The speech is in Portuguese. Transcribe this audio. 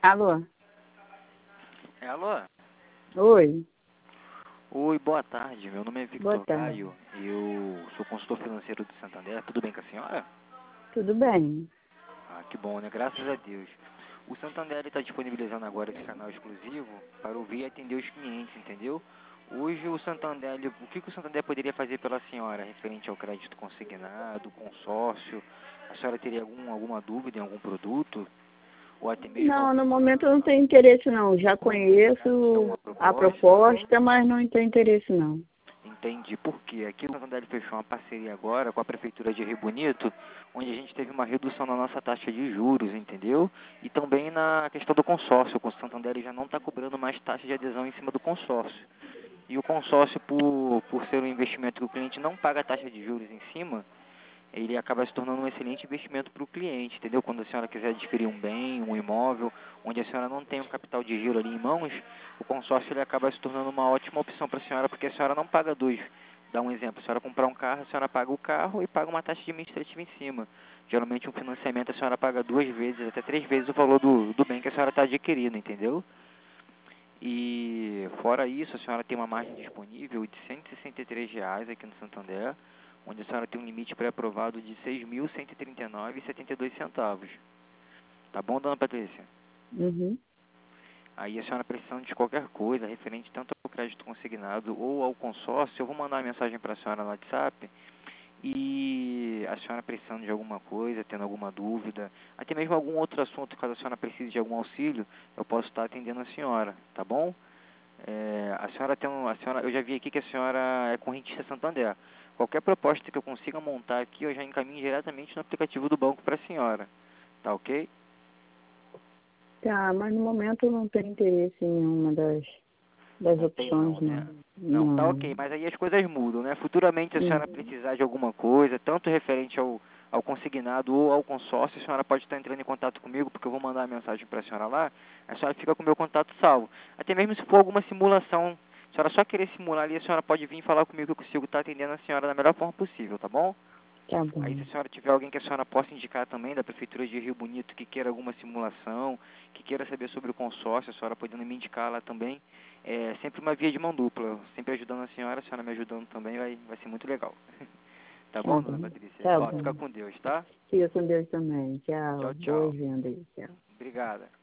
Alô? Alô? Oi, Oi, boa tarde. Meu nome é boa Victor tarde. Gaio. Eu sou consultor financeiro do Santander. Tudo bem com a senhora? Tudo bem? Ah, que bom, né? Graças a Deus. O Santander está disponibilizando agora esse canal exclusivo para ouvir e atender os clientes, entendeu? Hoje o Santander, o que o Santander poderia fazer pela senhora referente ao crédito consignado, consórcio? A senhora teria alguma dúvida em algum produto? Ou até mesmo Não, no momento eu não tenho interesse não. Já conheço alguma a proposta? proposta, mas não tenho interesse não. Entendi. Por quê? Aqui o Santander fechou uma parceria agora com a Prefeitura de Rio Bonito, onde a gente teve uma redução na nossa taxa de juros, entendeu? E também na questão do consórcio. O Santander já não está cobrando mais taxa de adesão em cima do consórcio. E o consórcio, por ser um investimento que o cliente não paga taxa de juros em cima, ele acaba se tornando um excelente investimento para o cliente, entendeu? Quando a senhora quiser adquirir um bem, um imóvel, onde a senhora não tem um capital de giro ali em mãos, o consórcio ele acaba se tornando uma ótima opção para a senhora, porque a senhora não paga dois. Dá um exemplo, a senhora comprar um carro, a senhora paga o carro e paga uma taxa administrativa em cima. Geralmente um financiamento a senhora paga 2 vezes, até 3 vezes o valor do bem que a senhora está adquirindo, entendeu? E fora isso, a senhora tem uma margem disponível de R$ 163 aqui no Santander, onde a senhora tem um limite pré-aprovado de R$ 6.139,72. Tá bom, dona Patrícia? Uhum. Aí a senhora precisando de qualquer coisa, referente tanto ao crédito consignado ou ao consórcio, eu vou mandar uma mensagem para a senhora no WhatsApp. E a senhora precisando de alguma coisa, tendo alguma dúvida, até mesmo algum outro assunto, caso a senhora precise de algum auxílio, eu posso estar atendendo a senhora, tá bom? A senhora eu já vi aqui que a senhora é correntista Santander. Qualquer proposta que eu consiga montar aqui, eu já encaminho diretamente no aplicativo do banco para a senhora. Tá ok? Tá, mas no momento eu não tenho interesse em nenhuma das Não tem opções não, né? não. Não, tá Não. ok, mas aí as coisas mudam, né? Futuramente, se a senhora Uhum. precisar de alguma coisa, tanto referente ao consignado ou ao consórcio, a senhora pode estar entrando em contato comigo, porque eu vou mandar a mensagem para a senhora lá, a senhora fica com o meu contato salvo. Até mesmo se for alguma simulação, se a senhora só querer simular ali, a senhora pode vir falar comigo que eu consigo estar atendendo a senhora da melhor forma possível, tá bom? Tá Aí se bom. a senhora tiver alguém que a senhora possa indicar também da Prefeitura de Rio Bonito que queira alguma simulação, que queira saber sobre o consórcio, a senhora podendo me indicar lá também, é sempre uma via de mão dupla, sempre ajudando a senhora me ajudando também, vai ser muito legal. Tá Tá bom, dona bom. Patrícia? Tá Ó, fica bom. com Deus, tá? Fica com Deus também. Tchau. Tchau, tchau. Boas-vindas. Tchau. Obrigada.